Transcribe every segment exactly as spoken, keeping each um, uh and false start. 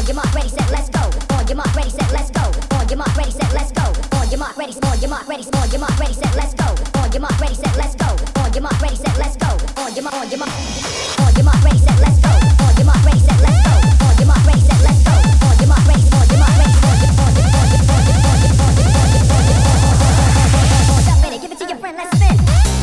On your mark, ready, set, let's go. On your mark, ready, set, let's go. On your mark, ready, set, let's go. On your mark, ready, on your mark, ready, on your mark, ready, set, let's go. On your mark, ready, set, let's go. On your mark, ready, set, let's go. On your mark, on your mark, on your mark, ready, set, let's go. On your mark, ready, set, let's go. On your mark, ready, set, let's go. On your mark, ready, on your mark, ready, on your, on your, on your, on your, on your, on your, on your, on your, stop it, give it to your friend, let's spin.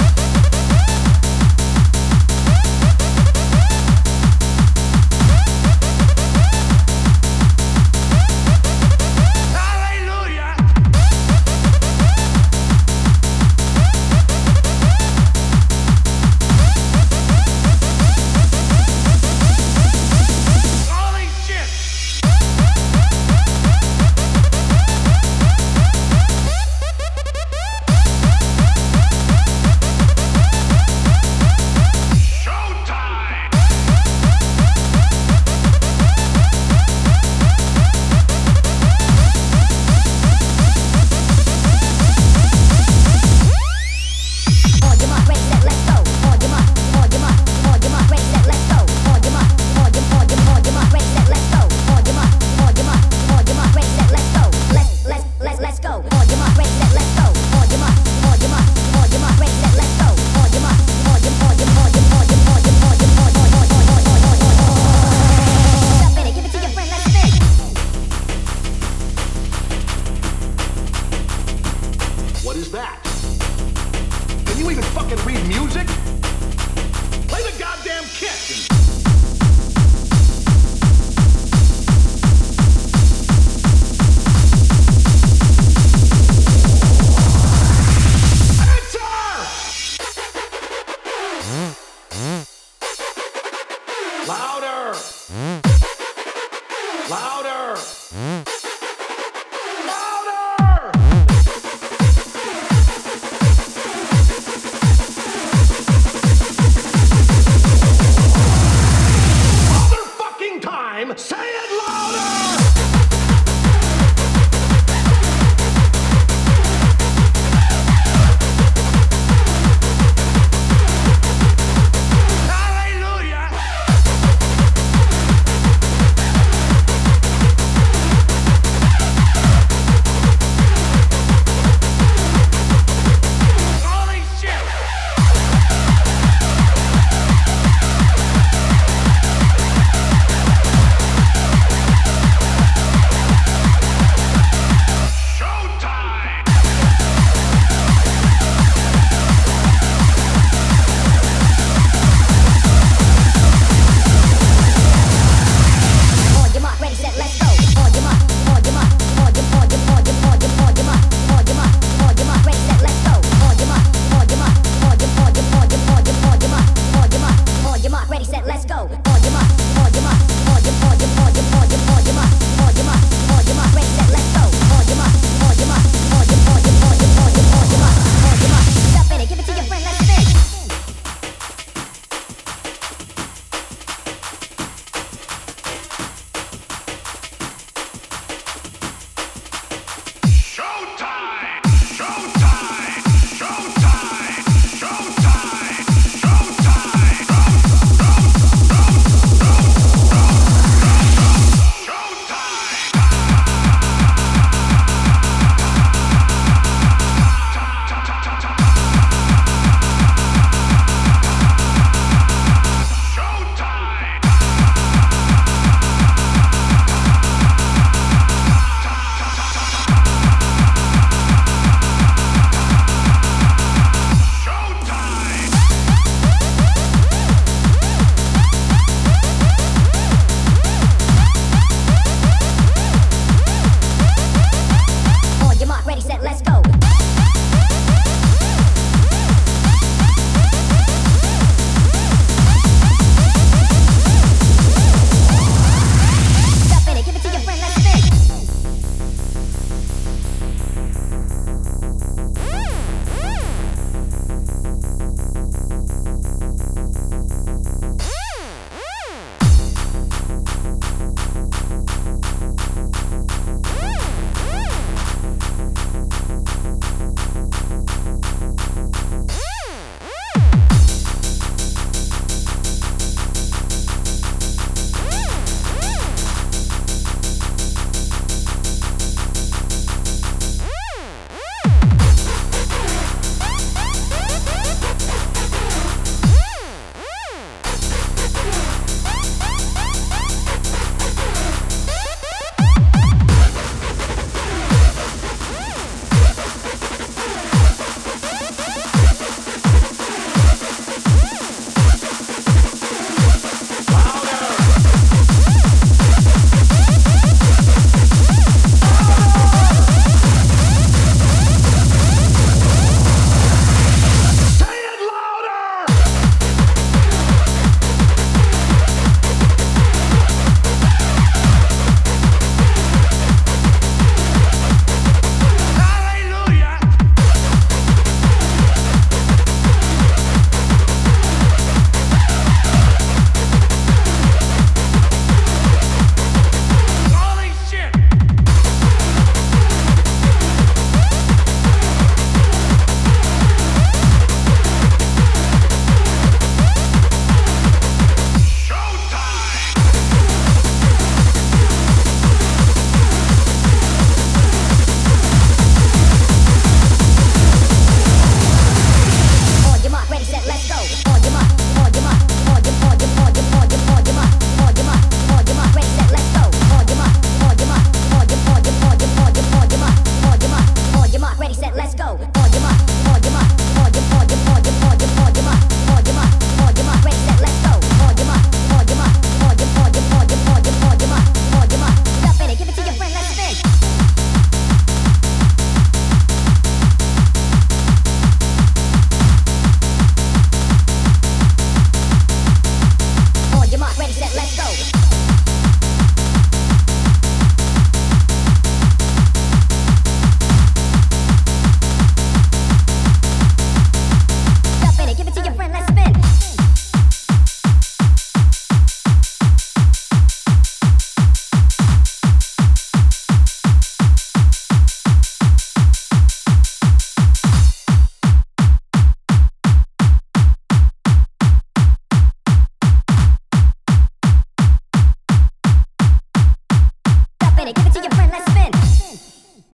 What is that? Can you even fucking read music? Play the goddamn kit! Louder! Louder! Louder! Motherfucking time! Say it louder!